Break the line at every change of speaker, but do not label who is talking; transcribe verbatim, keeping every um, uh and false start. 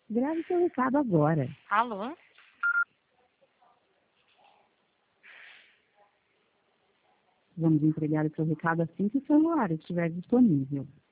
Grave seu recado agora.
Alô?
Vamos entregar o seu recado assim que o celular estiver disponível.